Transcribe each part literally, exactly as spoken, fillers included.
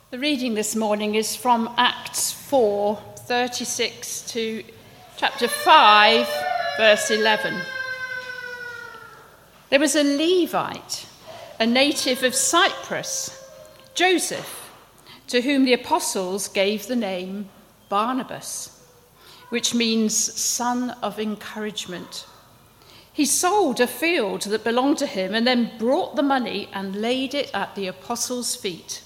The reading this morning is from Acts four, thirty-six to chapter five, verse eleven. There was a Levite, a native of Cyprus, Joseph, to whom the apostles gave the name Barnabas, which means son of encouragement. He sold a field that belonged to him and then brought the money and laid it at the apostles' feet.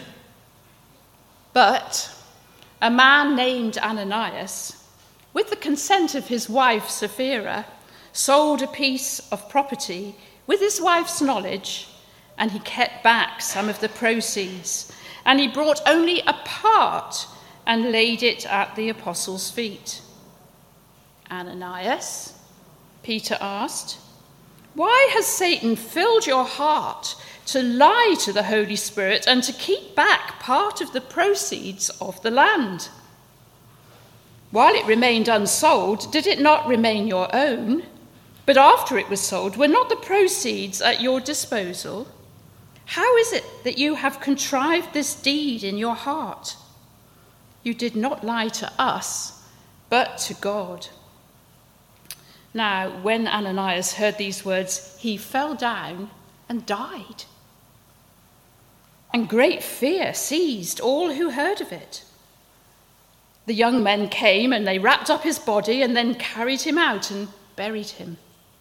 But a man named Ananias, with the consent of his wife Sapphira, sold a piece of property with his wife's knowledge, and he kept back some of the proceeds, and he brought only a part and laid it at the apostles' feet. Ananias, Peter asked, "Why has Satan filled your heart to lie to the Holy Spirit and to keep back part of the proceeds of the land? While it remained unsold, did it not remain your own? But after it was sold, were not the proceeds at your disposal? How is it that you have contrived this deed in your heart? You did not lie to us, but to God." Now, when Ananias heard these words, he fell down and died. And great fear seized all who heard of it. The young men came and they wrapped up his body and then carried him out and buried him.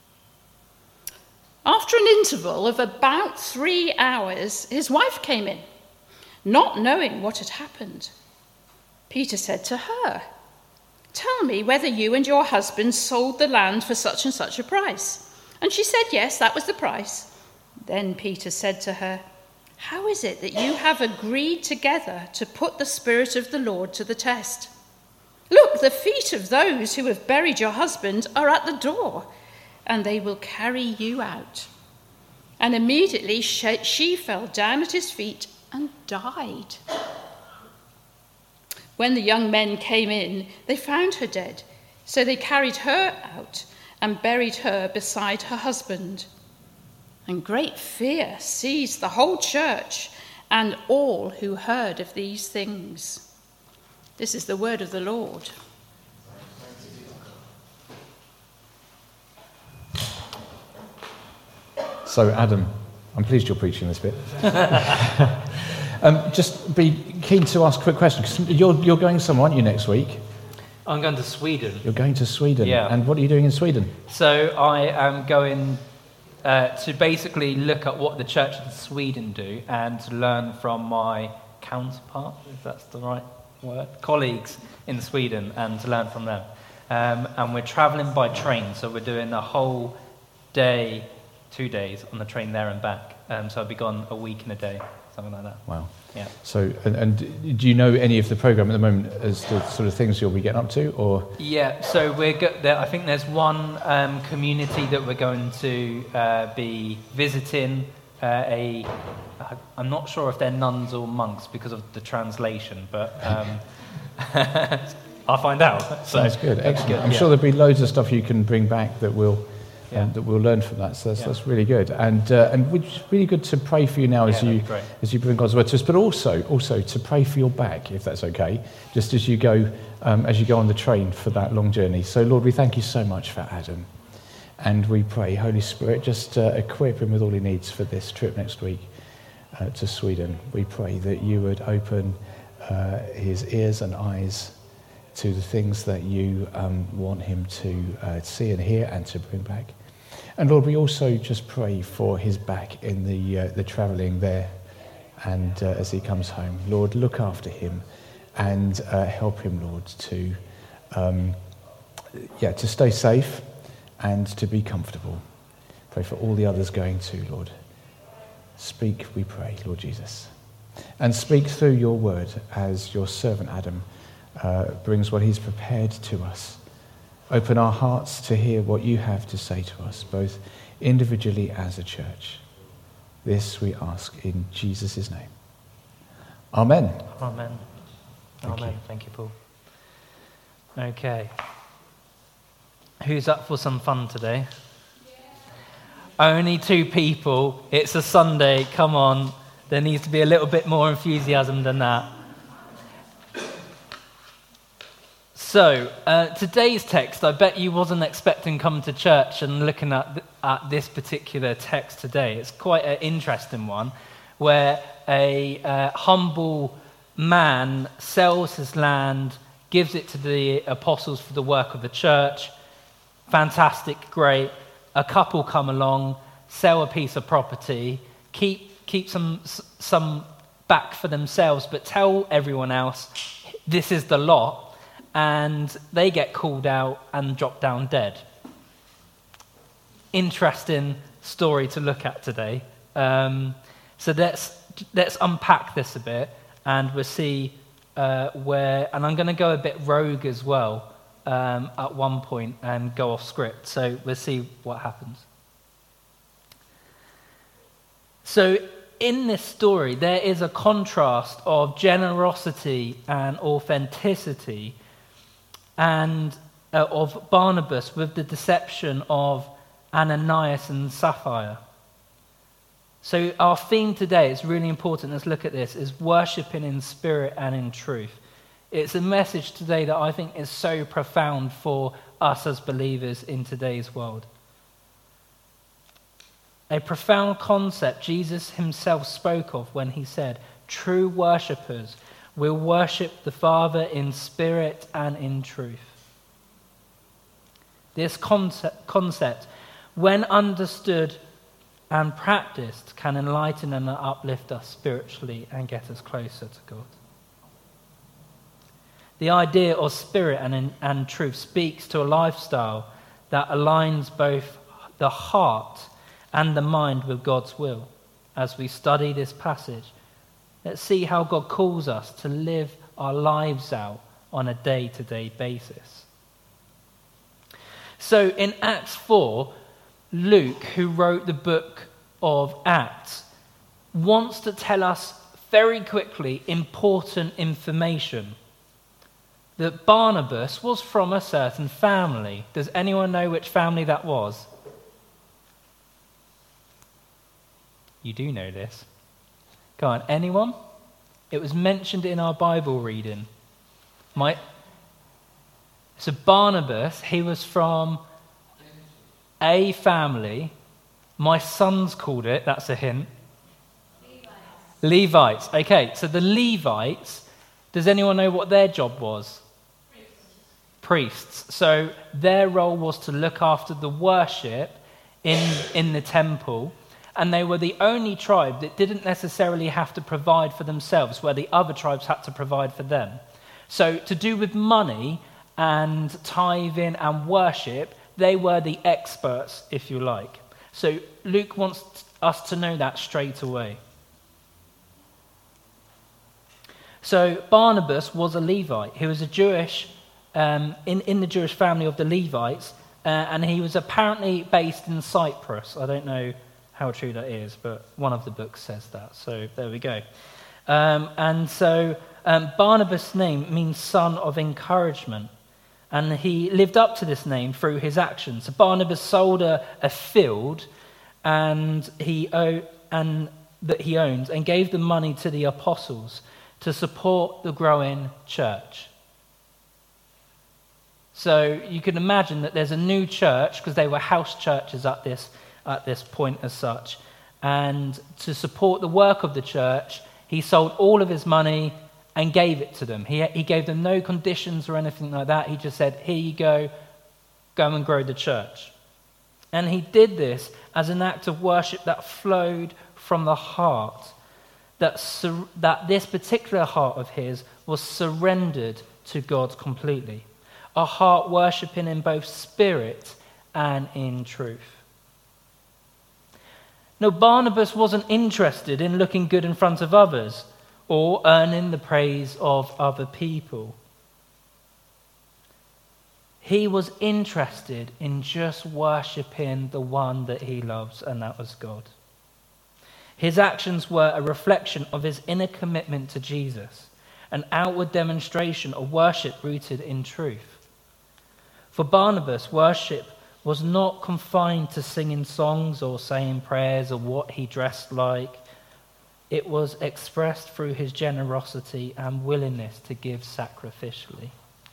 After an interval of about three hours, his wife came in, not knowing what had happened. Peter said to her, "Tell me whether you and your husband sold the land for such and such a price." And she said, "Yes, that was the price." Then Peter said to her, "How is it that you have agreed together to put the Spirit of the Lord to the test? Look, the feet of those who have buried your husband are at the door, and they will carry you out." And immediately she, she fell down at his feet and died. When the young men came in, they found her dead. So they carried her out and buried her beside her husband. And great fear seized the whole church and all who heard of these things. This is the word of the Lord. So, Adam, I'm pleased you're preaching this bit. um, just be keen to ask a quick question, because you're, you're going somewhere, aren't you, next week? I'm going to Sweden. You're going to Sweden? Yeah. And what are you doing in Sweden? So I am going uh, to basically look at what the Church in Sweden do and to learn from my counterpart, if that's the right word, colleagues in Sweden, and to learn from them. Um, and we're travelling by train, so we're doing a whole day, two days on the train there and back. Um, so I'll be gone a week and a day, something like that. Wow. Yeah. So, and, and do you know any of the programme at the moment as the sort of things you'll be getting up to, or? Yeah, so we're go- there. I think there's one um, community that we're going to uh, be visiting. Uh, a, I'm not sure if they're nuns or monks because of the translation, but um, I'll find out. So, Sounds good. Excellent. good, I'm yeah. sure there'll be loads of stuff you can bring back that will. Yeah. Um, that we'll learn from that, so that's, Yeah. that's really good, and uh, and it's really good to pray for you now as Yeah, you that'd be great. as you bring God's word to us, but also also to pray for your back, if that's okay, just as you go um, as you go on the train for that long journey. So Lord, we thank you so much for Adam, and we pray, Holy Spirit, just uh, equip him with all he needs for this trip next week uh, to Sweden. We pray that you would open uh, his ears and eyes to the things that you um, want him to uh, see and hear and to bring back. And Lord, we also just pray for his back in the uh, the travelling there, and uh, as he comes home, Lord, look after him and uh, help him, Lord, to um, yeah to stay safe and to be comfortable. Pray for all the others going too, Lord. Speak, we pray, Lord Jesus, and speak through your word as your servant Adam uh, brings what he's prepared to us. Open our hearts to hear what you have to say to us, both individually as a church. This we ask in Jesus' name. Amen. Amen. Thank Amen. you. Thank you, Paul. Okay. Who's up for some fun today? Yeah. Only two people. It's a Sunday. Come on. There needs to be a little bit more enthusiasm than that. So, uh, today's text, I bet you wasn't expecting coming to church and looking at, th- at this particular text today. It's quite an interesting one, where a uh, humble man sells his land, gives it to the apostles for the work of the church. Fantastic, great. A couple come along, sell a piece of property, keep keep some some back for themselves, but tell everyone else this is the lot, and they get called out and drop down dead. Interesting story to look at today. Um, so let's let's unpack this a bit, and we'll see uh, where. And I'm going to go a bit rogue as well um, at one point and go off script. So we'll see what happens. So in this story, there is a contrast of generosity and authenticity, and uh, of Barnabas with the deception of Ananias and Sapphira. So our theme today, is really important, let's look at this, is worshiping in spirit and in truth. It's a message today that I think is so profound for us as believers in today's world. A profound concept Jesus himself spoke of when he said, true worshippers will worship the Father in spirit and in truth. This concept, concept, when understood and practiced, can enlighten and uplift us spiritually and get us closer to God. The idea of spirit and, and truth speaks to a lifestyle that aligns both the heart and the mind with God's will. As we study this passage, let's see how God calls us to live our lives out on a day-to-day basis. So in Acts four, Luke, who wrote the book of Acts, wants to tell us very quickly important information. That Barnabas was from a certain family. Does anyone know which family that was? You do know this. Go on, anyone? It was mentioned in our Bible reading. My, so Barnabas, he was from a family. My sons called it, that's a hint. Levites. Levites. Okay, so the Levites, does anyone know what their job was? Priests. Priests. So their role was to look after the worship in, in the temple. And they were the only tribe that didn't necessarily have to provide for themselves, where the other tribes had to provide for them. So to do with money and tithing and worship, they were the experts, if you like. So Luke wants us to know that straight away. So Barnabas was a Levite. He was a Jewish, um, in, in the Jewish family of the Levites, uh, and he was apparently based in Cyprus. I don't know how true that is, but one of the books says that. So there we go. Um, and so um, Barnabas' name means son of encouragement. And he lived up to this name through his actions. So Barnabas sold a, a field and he and that he owned and gave the money to the apostles to support the growing church. So you can imagine that there's a new church, because they were house churches at this at this point as such. And to support the work of the church, he sold all of his money and gave it to them. He, he gave them no conditions or anything like that. He just said, here you go, go and grow the church. And he did this as an act of worship that flowed from the heart, that, sur- that this particular heart of his was surrendered to God completely. A heart worshipping in both spirit and in truth. Now, Barnabas wasn't interested in looking good in front of others or earning the praise of other people. He was interested in just worshipping the one that he loves, and that was God. His actions were a reflection of his inner commitment to Jesus, an outward demonstration of worship rooted in truth. For Barnabas, worship was not confined to singing songs or saying prayers or what he dressed like. It was expressed through his generosity and willingness to give sacrificially.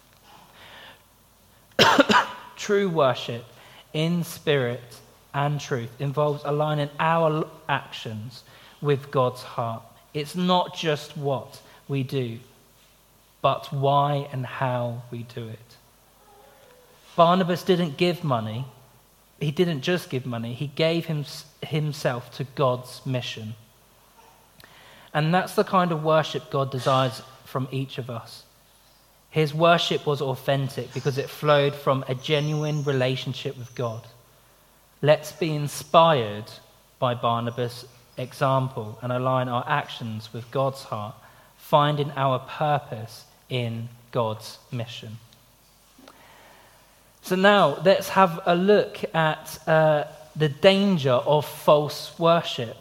True worship in spirit and truth involves aligning our actions with God's heart. It's not just what we do, but why and how we do it. Barnabas didn't give money. He didn't just give money. He gave him, himself to God's mission. And that's the kind of worship God desires from each of us. His worship was authentic because it flowed from a genuine relationship with God. Let's be inspired by Barnabas' example and align our actions with God's heart, finding our purpose in God's mission. So now let's have a look at uh, the danger of false worship.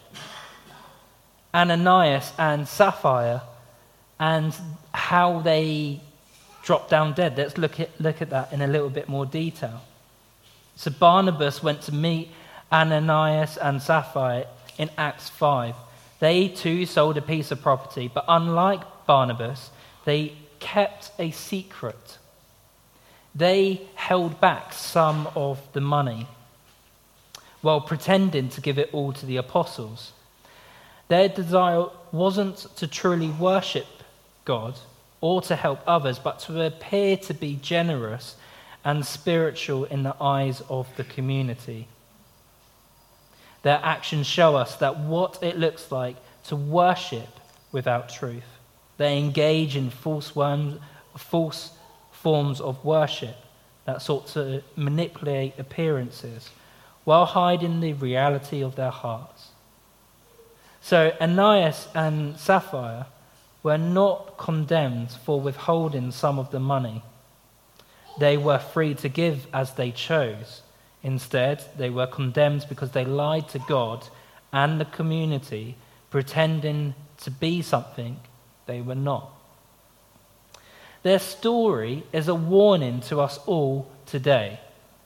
Ananias and Sapphira and how they dropped down dead. Let's look at, look at that in a little bit more detail. So Barnabas went to meet Ananias and Sapphira in Acts five. They too sold a piece of property, but unlike Barnabas, they kept a secret. They held back some of the money while pretending to give it all to the apostles. Their desire wasn't to truly worship God or to help others, but to appear to be generous and spiritual in the eyes of the community. Their actions show us that what it looks like to worship without truth. They engage in false, worms, false forms of worship that sought to manipulate appearances while hiding the reality of their hearts. So Ananias and Sapphira were not condemned for withholding some of the money. They were free to give as they chose. Instead, they were condemned because they lied to God and the community, pretending to be something they were not. Their story is a warning to us all today.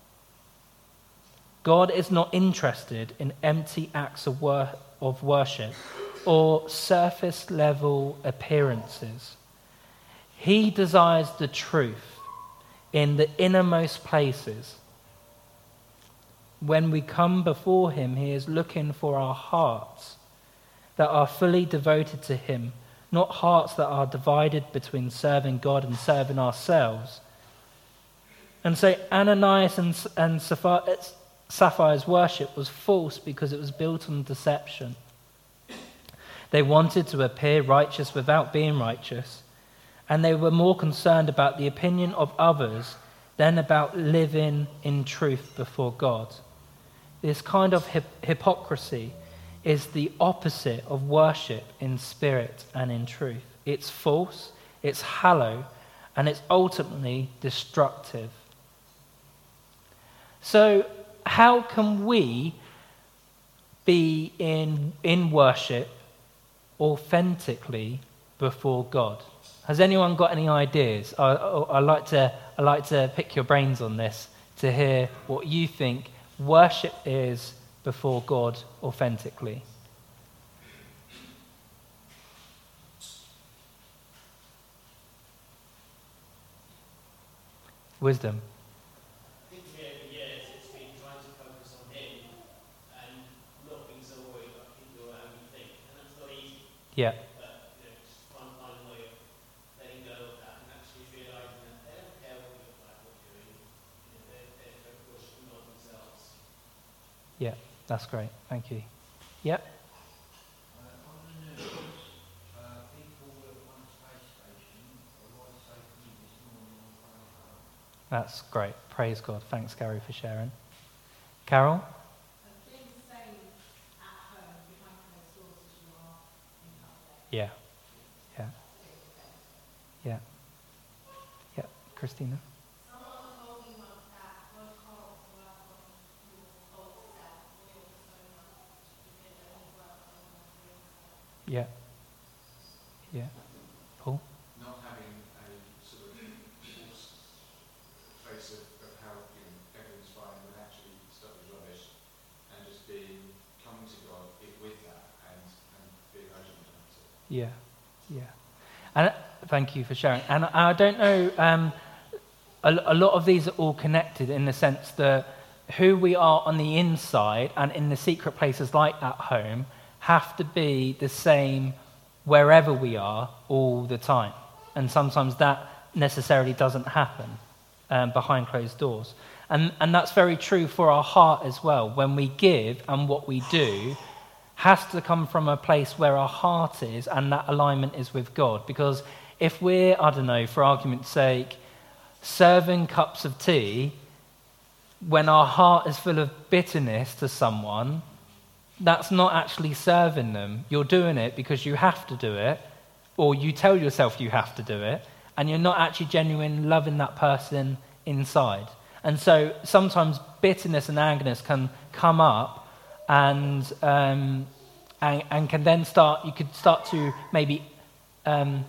God is not interested in empty acts of, wor- of worship or surface-level appearances. He desires the truth in the innermost places. When we come before him, he is looking for our hearts that are fully devoted to him, not hearts that are divided between serving God and serving ourselves. And so Ananias and, and Sapphira's worship was false because it was built on deception. They wanted to appear righteous without being righteous, and they were more concerned about the opinion of others than about living in truth before God. This kind of hip- hypocrisy is the opposite of worship in spirit and in truth. It's false, it's hollow, and it's ultimately destructive. So how can we be in, in worship authentically before God? Has anyone got any ideas? I, I, I like to I like to pick your brains on this to hear what you think worship is before God authentically. Wisdom. I think for me over the years it's been trying to focus on him and not being so worried about people around you think. And that's not easy. Yeah. But you know, just trying to find a way of letting go of that and actually realising that they don't care what you look like, what you're doing. You know, they're, they're focused on themselves. Yeah, that's great. Thank you. Yep. Uh, on the news, uh, people at one space station arrived safely this morning on the way home. That's great. Praise God. Thanks, Gary, for sharing. Carol? Yeah. Yeah. Yeah. Yeah. Christina? Yeah. Yeah. Paul? Not having a sort of false face of, of how you know, everything's fine when actually stuff is rubbish, and just being coming to God with that and, and being urgent Yeah, yeah. And uh, thank you for sharing. And I don't know, um, a, a lot of these are all connected in the sense that who we are on the inside and in the secret places like at home have to be the same wherever we are all the time. And sometimes that necessarily doesn't happen um, behind closed doors. And, and that's very true for our heart as well. When we give and what we do has to come from a place where our heart is and that alignment is with God. Because if we're, I don't know, for argument's sake, serving cups of tea when our heart is full of bitterness to someone, that's not actually serving them. You're doing it because you have to do it, or you tell yourself you have to do it, and you're not actually genuine loving that person inside. And so sometimes bitterness and angerness can come up and, um, and, and can then start, you could start to maybe um,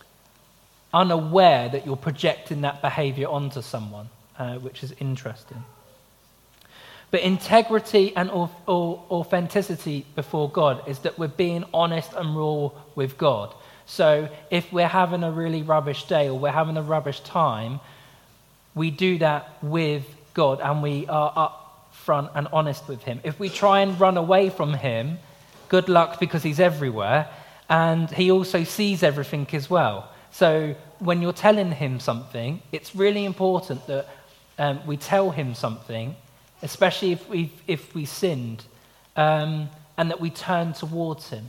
unaware that you're projecting that behavior onto someone, uh, which is interesting. But integrity and au- au- authenticity before God is that we're being honest and raw with God. So if we're having a really rubbish day or we're having a rubbish time, we do that with God and we are up front and honest with him. If we try and run away from him, good luck, because he's everywhere and he also sees everything as well. So when you're telling him something, it's really important that um, we tell him something, especially if we if we sinned, um, and that we turn towards him.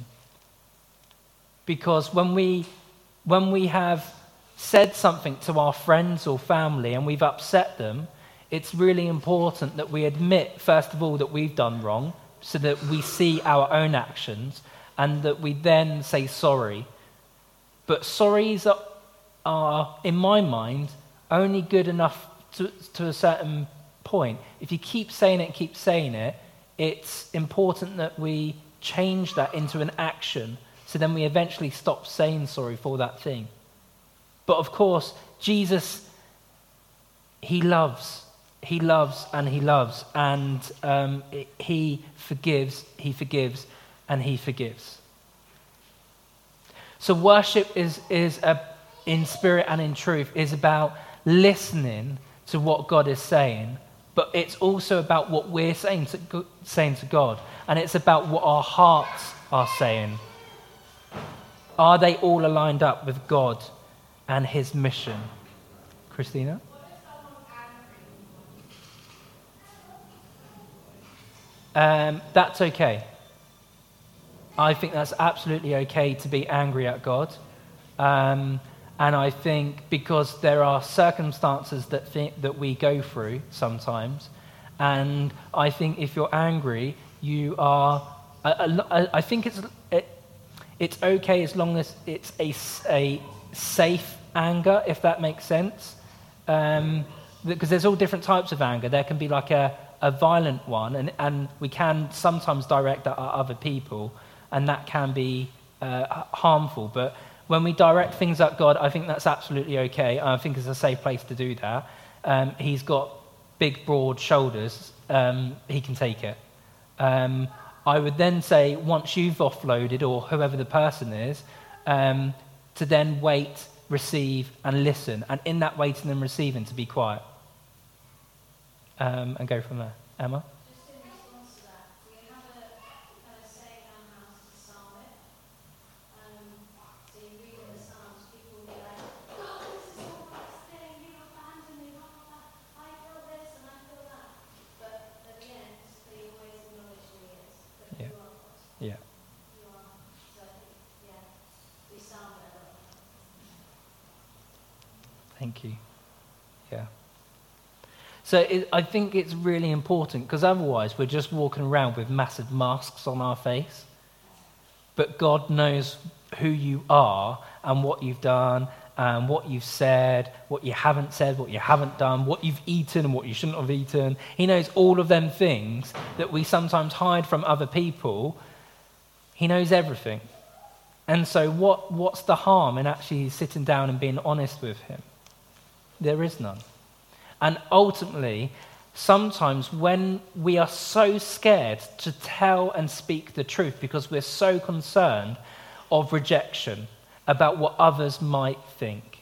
Because when we when we have said something to our friends or family and we've upset them, it's really important that we admit, first of all, that we've done wrong, so that we see our own actions, and that we then say sorry. But sorries are, are in my mind, only good enough to, to a certain point. If you keep saying it, keep saying it, it's important that we change that into an action, so then we eventually stop saying sorry for that thing. But of course, Jesus, he loves, he loves and he loves, and um, it, he forgives, he forgives, and he forgives. So worship is, is a, in spirit and in truth, is about listening to what God is saying, but it's also about what we're saying to, saying to God, and it's about what our hearts are saying. Are they all aligned up with God and his mission? Christina? Um, that's okay. I think that's absolutely okay to be angry at God. Um, and I think because there are circumstances that th- that we go through sometimes, and I think if you're angry, you are. I, I, I think it's it, it's okay as long as it's a, a safe anger, if that makes sense. Um, because there's all different types of anger. There can be like a, a violent one, and, and we can sometimes direct that at other people, and that can be uh, harmful. But when we direct things at God, I think that's absolutely okay. I think it's a safe place to do that. Um, he's got big, broad shoulders. Um, he can take it. Um, I would then say, once you've offloaded, or whoever the person is, um, to then wait, receive, and listen. And in that waiting and receiving, to be quiet. Um, and go from there. Emma? Just in response to that, we have a, a saying in our house to psalm it. Um, so you read in the Psalms, people will be like, God, this is the worst thing, you abandoned me, blah, blah, blah. I feel this and I feel that. But at the end, they always acknowledge who he is. But Yeah. you are God. Yeah. You are. So, yeah, we psalm it a lot. Thank you. Yeah. So it, I think it's really important, because otherwise we're just walking around with massive masks on our face. But God knows who you are and what you've done and what you've said, what you haven't said, what you haven't done, what you've eaten and what you shouldn't have eaten. He knows all of them things that we sometimes hide from other people. He knows everything. And so what, what's the harm in actually sitting down and being honest with him? There is none. And ultimately, sometimes when we are so scared to tell and speak the truth because we're so concerned of rejection about what others might think.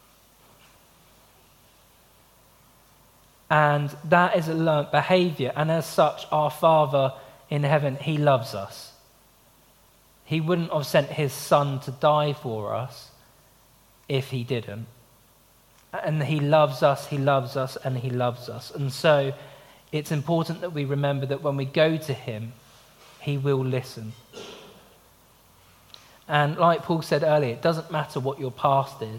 And that is a learnt behavior. And as such, our Father in heaven, he loves us. He wouldn't have sent his Son to die for us if he didn't. And he loves us, he loves us, and he loves us. And so it's important that we remember that when we go to him, he will listen. And like Paul said earlier, it doesn't matter what your past is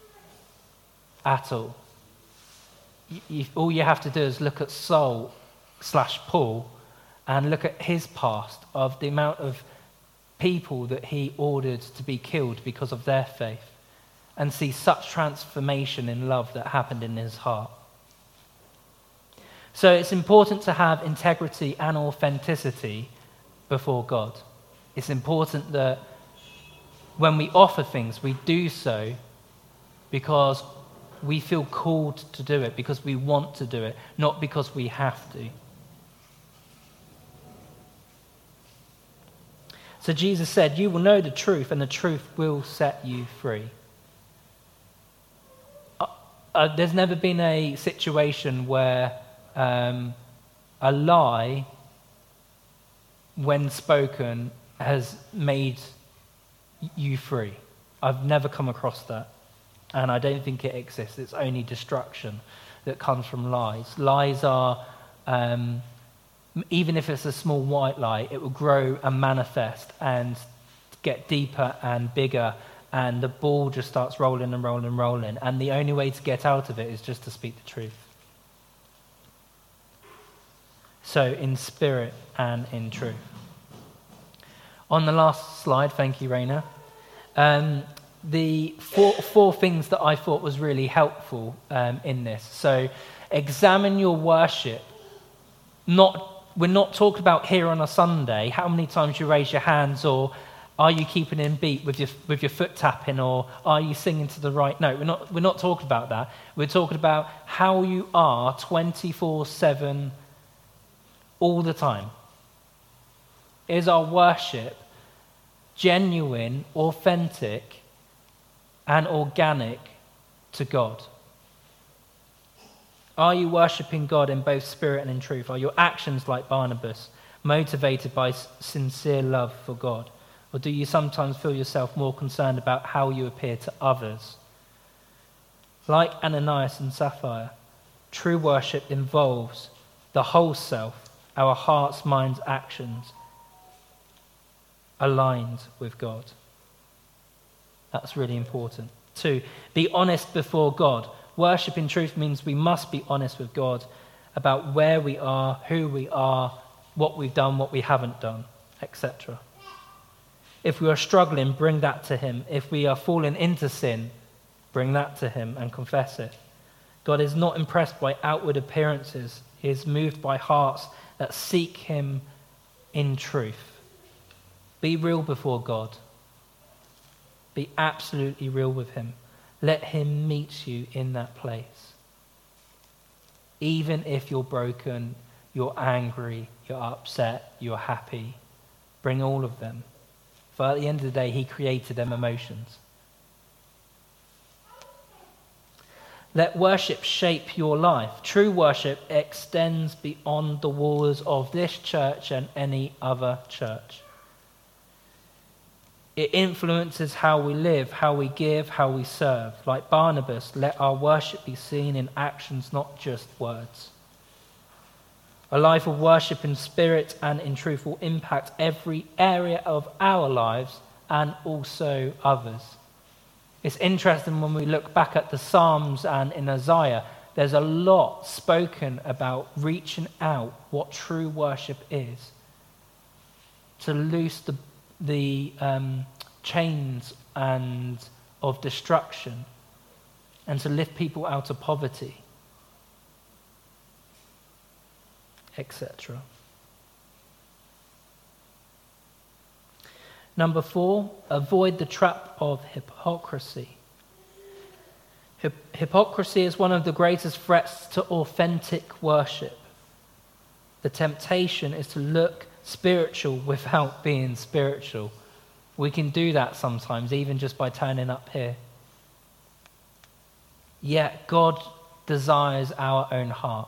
at all. You, you, all you have to do is look at Saul slash Paul and look at his past of the amount of people that he ordered to be killed because of their faith, and see such transformation in love that happened in his heart. So it's important to have integrity and authenticity before God. It's important that when we offer things, we do so because we feel called to do it, because we want to do it, not because we have to. So Jesus said, "You will know the truth, and the truth will set you free." Uh, uh, there's never been a situation where um, a lie, when spoken, has made you free. I've never come across that, and I don't think it exists. It's only destruction that comes from lies. Lies are, um, even if it's a small white lie, it will grow and manifest and get deeper and bigger, and the ball just starts rolling and rolling and rolling, and the only way to get out of it is just to speak the truth. So in spirit and in truth. On the last slide, thank you, Raina, um, the four, four things that I thought was really helpful um, in this. So examine your worship. Not We're not talking about here on a Sunday, how many times you raise your hands, or are you keeping in beat with your with your foot tapping, or are you singing to the right note? We're not, we're not talking about that. We're talking about how you are twenty-four seven all the time. Is our worship genuine, authentic, and organic to God? Are you worshipping God in both spirit and in truth? Are your actions like Barnabas, motivated by sincere love for God? Or do you sometimes feel yourself more concerned about how you appear to others? Like Ananias and Sapphira, true worship involves the whole self, our hearts, minds, actions, aligned with God. That's really important. Two, be honest before God. Worship in truth means we must be honest with God about where we are, who we are, what we've done, what we haven't done, et cetera. If we are struggling, bring that to him. If we are falling into sin, bring that to him and confess it. God is not impressed by outward appearances. He is moved by hearts that seek him in truth. Be real before God. Be absolutely real with him. Let him meet you in that place. Even if you're broken, you're angry, you're upset, you're happy, bring all of them. For at the end of the day, he created them emotions. Let worship shape your life. True worship extends beyond the walls of this church and any other church. It influences how we live, how we give, how we serve. Like Barnabas, let our worship be seen in actions, not just words. A life of worship in spirit and in truth will impact every area of our lives and also others. It's interesting when we look back at the Psalms and in Isaiah, there's a lot spoken about reaching out what true worship is. To loose the the um, chains and of destruction, and to lift people out of poverty, et cetera. Number four, avoid the trap of hypocrisy. Hip- hypocrisy is one of the greatest threats to authentic worship. The temptation is to look spiritual without being spiritual. We can do that sometimes, even just by turning up here. Yet God desires our own heart,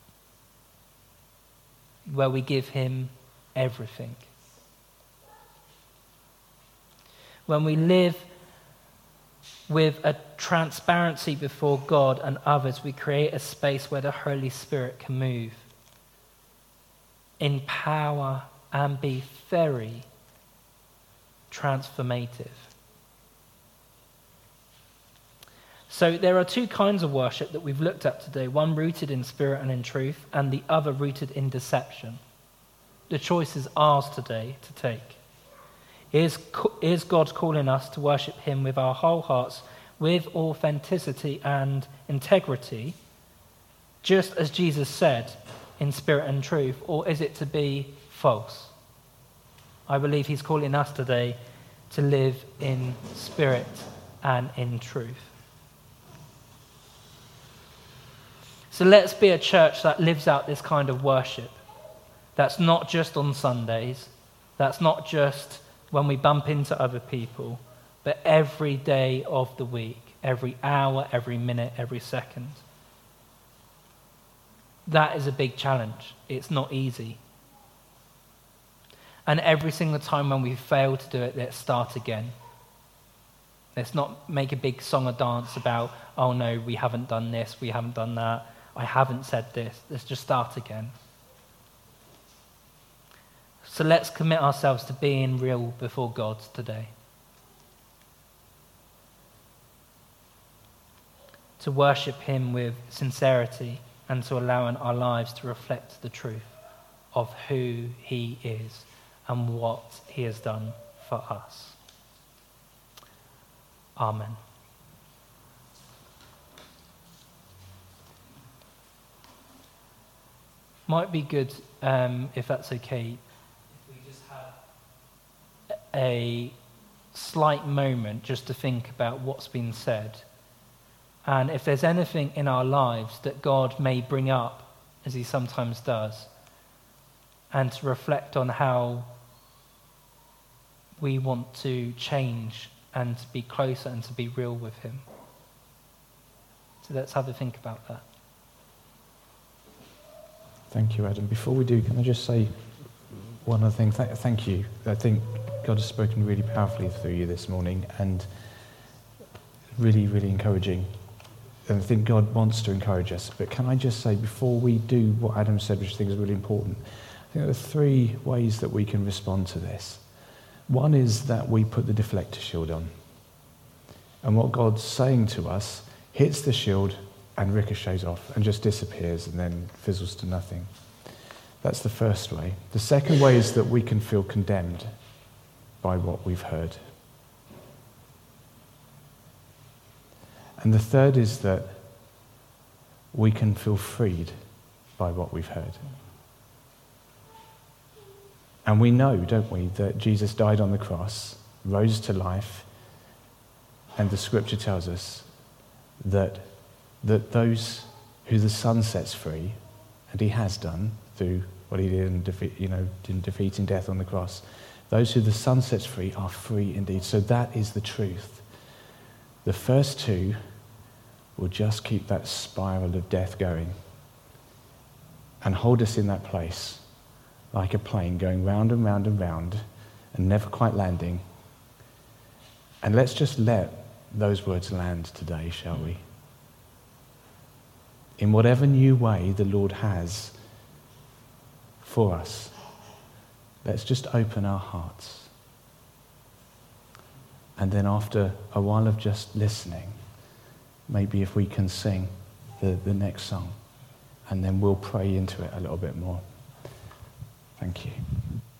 where we give him everything. When we live with a transparency before God and others, we create a space where the Holy Spirit can move in power and be very transformative. So there are two kinds of worship that we've looked at today, one rooted in spirit and in truth, and the other rooted in deception. The choice is ours today to take. Is, is God calling us to worship him with our whole hearts, with authenticity and integrity, just as Jesus said, in spirit and truth, or is it to be false? I believe he's calling us today to live in spirit and in truth. So let's be a church that lives out this kind of worship. That's not just on Sundays. That's not just when we bump into other people, but every day of the week, every hour, every minute, every second. That is a big challenge. It's not easy. And every single time when we fail to do it, let's start again. Let's not make a big song or dance about, oh no, we haven't done this, we haven't done that, I haven't said this. Let's just start again. So let's commit ourselves to being real before God today. To worship him with sincerity and to allowing our lives to reflect the truth of who he is and what he has done for us. Amen. Might be good, um, if that's okay, if we just have a slight moment just to think about what's been said. And if there's anything in our lives that God may bring up, as he sometimes does, and to reflect on how we want to change and to be closer and to be real with him. So let's have a think about that. Thank you, Adam. Before we do, can I just say one other thing? Th- thank you. I think God has spoken really powerfully through you this morning and really, really encouraging. And I think God wants to encourage us. But can I just say, before we do what Adam said, which I think is really important, I think there are three ways that we can respond to this. One is that we put the deflector shield on. And what God's saying to us hits the shield and ricochets off and just disappears and then fizzles to nothing. That's the first way. The second way is that we can feel condemned by what we've heard. And the third is that we can feel freed by what we've heard. And we know, don't we, that Jesus died on the cross, rose to life, and the scripture tells us that that those who the Son sets free, and he has done through what he did in, defeat, you know, in defeating death on the cross, those who the Son sets free are free indeed. So that is the truth. The first two will just keep that spiral of death going and hold us in that place like a plane going round and round and round and never quite landing. And let's just let those words land today, shall we? In whatever new way the Lord has for us, let's just open our hearts. And then after a while of just listening, maybe if we can sing the, the next song, and then we'll pray into it a little bit more. Thank you.